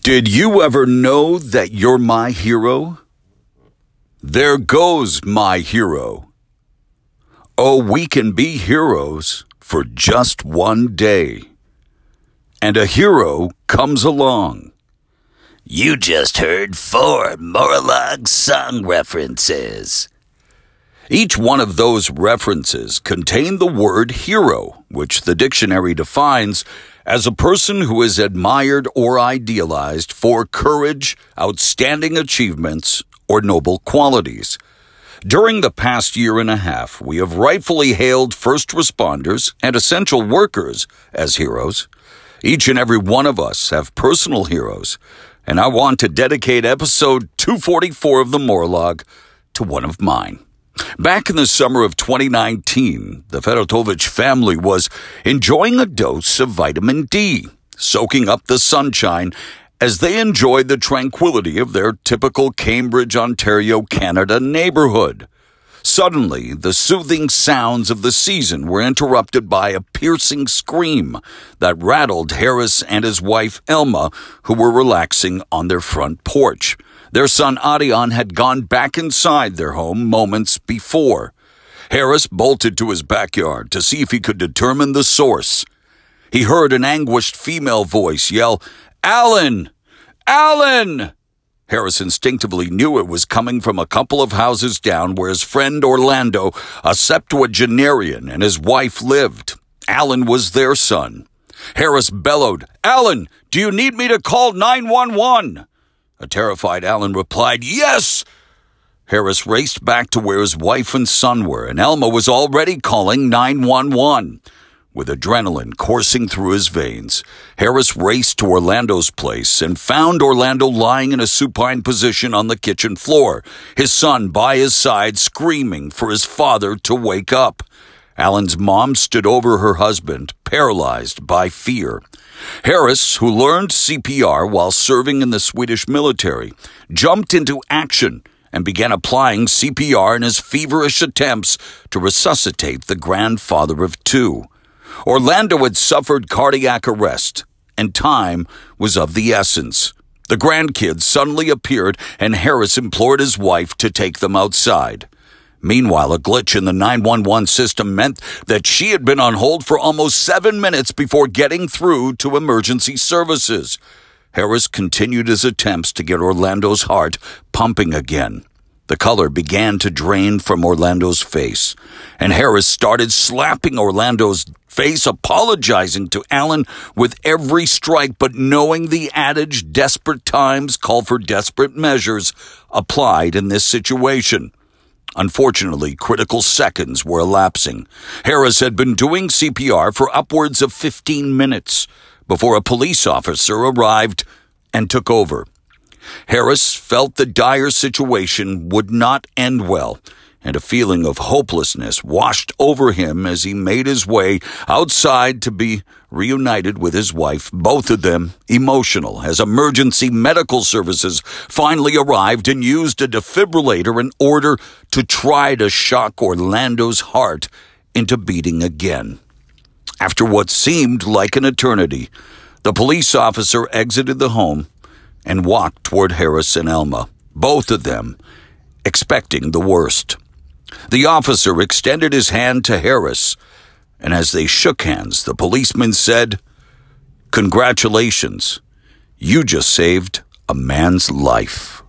Did you ever know that you're my hero? There goes my hero. Oh, we can be heroes for just one day. And a hero comes along. You just heard 4 Morlog song references. Each one of those references contained the word hero, which the dictionary defines as a person who is admired or idealized for courage, outstanding achievements, or noble qualities. During the past year and a half, we have rightfully hailed first responders and essential workers as heroes. Each and every one of us have personal heroes, and I want to dedicate episode 244 of the Morlog to one of mine. Back in the summer of 2019, the Fedotovich family was enjoying a dose of vitamin D, soaking up the sunshine as they enjoyed the tranquility of their typical Cambridge, Ontario, Canada neighborhood. Suddenly, the soothing sounds of the season were interrupted by a piercing scream that rattled Harris and his wife Elma, who were relaxing on their front porch. Their son Adion had gone back inside their home moments before. Harris bolted to his backyard to see if he could determine the source. He heard an anguished female voice yell, "Alan! Alan!" Harris instinctively knew it was coming from a couple of houses down where his friend Orlando, a septuagenarian, and his wife lived. Alan was their son. Harris bellowed, "Alan, do you need me to call 911? A terrified Alan replied, "Yes!" Harris raced back to where his wife and son were, and Elma was already calling 911. With adrenaline coursing through his veins, Harris raced to Orlando's place and found Orlando lying in a supine position on the kitchen floor, his son by his side screaming for his father to wake up. Alan's mom stood over her husband, paralyzed by fear. Harris, who learned CPR while serving in the Swedish military, jumped into action and began applying CPR in his feverish attempts to resuscitate the grandfather of 2. Orlando had suffered cardiac arrest, and time was of the essence. The grandkids suddenly appeared, and Harris implored his wife to take them outside. Meanwhile, a glitch in the 911 system meant that she had been on hold for almost 7 minutes before getting through to emergency services. Harris continued his attempts to get Orlando's heart pumping again. The color began to drain from Orlando's face, and Harris started slapping Orlando's face, apologizing to Alan with every strike, but knowing the adage, desperate times call for desperate measures, applied in this situation. Unfortunately, critical seconds were elapsing. Harris had been doing CPR for upwards of 15 minutes before a police officer arrived and took over. Harris felt the dire situation would not end well, and a feeling of hopelessness washed over him as he made his way outside to be reunited with his wife, both of them emotional, as emergency medical services finally arrived and used a defibrillator in order to try to shock Orlando's heart into beating again. After what seemed like an eternity, the police officer exited the home and walked toward Harris and Elma, both of them expecting the worst. The officer extended his hand to Harris, and as they shook hands, the policeman said, "Congratulations, you just saved a man's life."